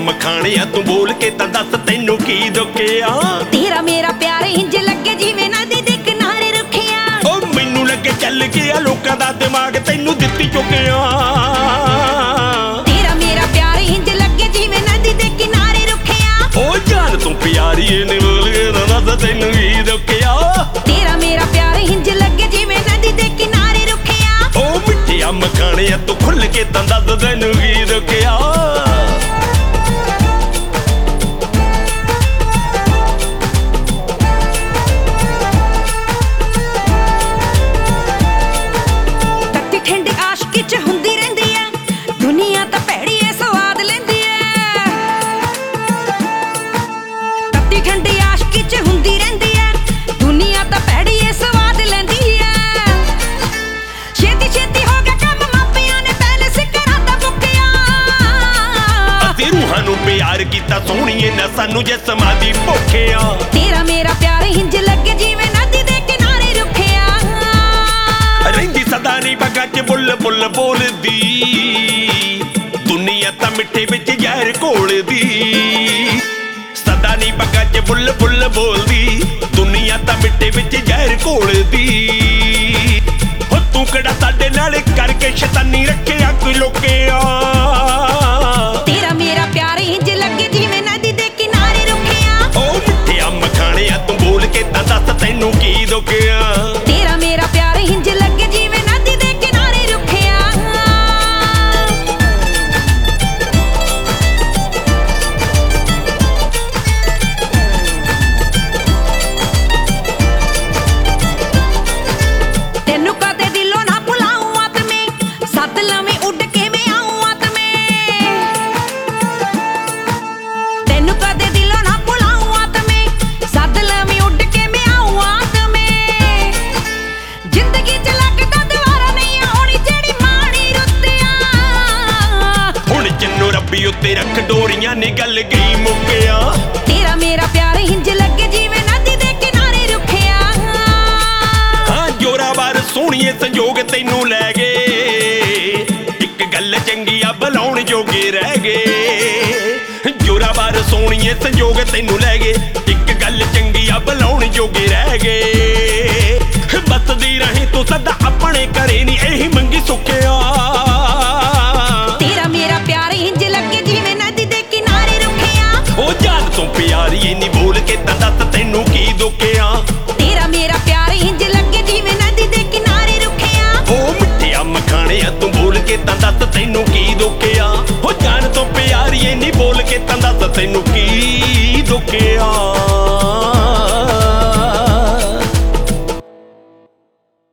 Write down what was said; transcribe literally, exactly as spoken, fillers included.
ਮਖਾਣਿਆ ਤੂੰ ਬੋਲ ਕੇ ਤਾਂ ਦੱਸ ਤੈਨੂੰ ਕੀ ਦੁੱਖਿਆ। ਤੇਰਾ ਮੇਰਾ ਪਿਆਰ ਇੰਜ ਲੱਗੇ ਜਿਵੇਂ ਨਦੀ ਦੇ ਕਿਨਾਰੇ ਰੁੱਖਿਆ। ਓ ਮੈਨੂੰ ਲੱਗੇ ਚੱਲ ਗਿਆ ਲੋਕਾਂ ਦਾ ਦਿਮਾਗ ਤੈਨੂੰ ਦਿੱਤੀ ਚੁੱਕਿਆ। ਤੇਰਾ ਮੇਰਾ ਪਿਆਰ ਇੰਜ ਲੱਗੇ ਜਿਵੇਂ ਨਦੀ ਦੇ ਕਿਨਾਰੇ ਰੁੱਖਿਆ। ਓ ਜਾਨ ਤੂੰ ਪਿਆਰੀ ਨੀ ਬੋਲ ਕੇ ਤਾਂ ਦੱਸ ਤੈਨੂੰ ਕੀ ਦੁੱਖਿਆ। ਤੇਰਾ ਮੇਰਾ ਪਿਆਰ ਇੰਜ ਲੱਗੇ ਜਿਵੇਂ ਨਦੀ ਦੇ ਕਿਨਾਰੇ ਰੁੱਖਿਆ। ਓ ਮਿੱਠਿਆ ਮਖਾਣਿਆ ਤੂੰ ਖੁੱਲ ਕੇ ਤਾਂ ਦੱਸ ਤੈਨੂੰ ਕੀ ਦੁੱਖਿਆ। ਪਿਆਰ ਕੀਤਾ ਸੋਹਣੀਏ ਨਾ ਸਾਨੂੰ ਜਿਸਮਾਂ ਦੀ ਭੁੱਖਿਆ। ਤੇਰਾ ਮੇਰਾ ਪਿਆਰ ਇੰਜ ਲੱਗੇ ਜਿਵੇਂ ਨਦੀ ਦੇ ਕਿਨਾਰੇ ਰੁੱਖਿਆ। ਰਹਿੰਦੀ ਸਦਾ ਨੀ ਬਾਗਾਂ ਚ ਬੁੱਲ ਬੁੱਲ ਬੋਲਦੀ ਦੁਨੀਆ ਤਾਂ ਮਿੱਠੇ ਵਿੱਚ ਜ਼ਹਿਰ ਘੋਲਦੀ। ਸਦਾ ਨੀ ਬਾਗਾਂ ਚ ਬੁੱਲ ਬੁੱਲ ਬੋਲਦੀ ਦੁਨੀਆ ਤਾਂ ਮਿੱਠੇ ਵਿੱਚ ਜ਼ਹਿਰ ਘੋਲਦੀ। ਹੋ ਤੂੰ ਕਿਹੜਾ ਸਾਡੇ ਨਾਲ ਕਰਕੇ ਸ਼ੈਤਾਨੀ ਰੱਖਿਆ ਕੋਈ ਲੋਕਿਆ। ਤੇਰਾ ਮੇਰਾ ਪਿਆਰ ਇੰਜ ਲੱਗੇ ਜਿਵੇਂ ਨਦੀ ਦੇ ਕਿਨਾਰੇ ਰੁੱਖਿਆ। ਓ ਮਿੱਠਿਆ ਮਖਾਣਿਆ ਤੂੰ ਬੋਲ ਕੇ ਤਾਂ ਦੱਸ ਤੈਨੂੰ ਕੀ ਦੁੱਖਿਆ। ਤੇਰਾ ਮੇਰਾ ਪਿਆਰ ਇੰਜ ਲੱਗੇ ਜਿਵੇਂ ਨਦੀ ਦੇ ਕਿਨਾਰੇ ਰੁੱਖਿਆ। ਤੈਨੂੰ ਕਦੇ ਦਿਲੋਂ ਨਾ ਭੁਲਾਊਂ ਆਤਮੇ ਸੱਦ ਲਵੇਂ ਉੱਡ ਕੇ ਮੈਂ ਆਊਂ ਆਤਮੇ। ਤੈਨੂੰ ਕਦੇ ਦਿਲੋਂ ਨਾ ਭੁਲਾਊਂ ਆਤਮੇ ਸੱਦ ਲਵੇਂ ਉੱਡ ਕੇ ਮੈਂ ਆਊਂ ਆਤਮੇ। ਜ਼ਿੰਦਗੀ ਚ ਲੱਗਦਾ ਦੁਬਾਰਾ ਨਹੀਂ ਆਉਣੀ ਜਿਹੜੀ ਮਾੜੀ ਰੁੱਤਿਆ। ਹੁਣ ਜਿੰਨੂੰ ਰੱਬੀ ਉੱਤੇ ਰੱਖ ਡੋਰੀਆਂ ਨੇ ਗੱਲ ਗਈ ਮੁੱਕਿਆ। ਤੇਰਾ ਮੇਰਾ ਪਿਆਰ ਇੰਜ ਲੱਗੇ ਜਿਵੇਂ ਨਦੀ ਦੇ ਕਿਨਾਰੇ ਰੁੱਖਿਆ। ਹਾਂ ਜੋਰਾਵਰ ਸੋਹਣੀਏ ਸੰਜੋਗ ਤੈਨੂੰ ਲੈ ਗਏ ਇੱਕ ਗੱਲ ਚੰਗੀ ਆ ਬੁਲਾਉਣ ਜੋਗੇ ਰਹਿ ਗਏ। ਜੋਰਾਵਰ ਸੋਹਣੀਏ ਸੰਜੋਗ ਤੈਨੂੰ ਲੈ ਗਏ ਇੱਕ ਗੱਲ ਚੰਗੀ ਆ ਬੁਲਾਉਣ ਜੋਗੇ ਰਹਿ ਗਏ। ਬਸਦੀ ਰਹੀ ਤੂੰ ਸਦਾ ਆਪਣੇ ਘਰੇ ਨੀ ਇਹੀ ਮੰਗੀ ਸੁੱਖਿਆ। ਤੇਰਾ ਮੇਰਾ ਪਿਆਰ ਇੰਜ ਲੱਗੇ ਜਿਵੇਂ ਨਦੀ ਦੇ ਕਿਨਾਰੇ ਰੁੱਖਿਆ। ਓ ਜਾਨ ਤੂੰ ਪਿਆਰੀ ਨੀ ਬੋਲ ਕੇ ਤਾਂ ਦੱਸ ਤੈਨੂੰ ਕੀ ਦੁੱਖਿਆ। ਤੇਰਾ ਮੇਰਾ ਪਿਆਰ ਇੰਜ ਲੱਗੇ ਜਿਵੇਂ ਨਦੀ ਦੇ ਕਿਨਾਰੇ ਰੁੱਖਿਆ। ਓ ਮਿੱਠਿਆ ਮਖਾਣਿਆ ਤੂੰ ਬੋਲ ਕੇ ਤਾਂ ਦੱਸ ਤੈਨੂੰ ਕੀ ਦੁੱਖਿਆ। ਓ ਜਾਨ ਤੋਂ ਪਿਆਰੀਏ ਨੀ ਬੋਲ ਕੇ ਤਾਂ ਦੱਸ ਤੈਨੂੰ ਕੀ ਦੁੱਖਿਆ।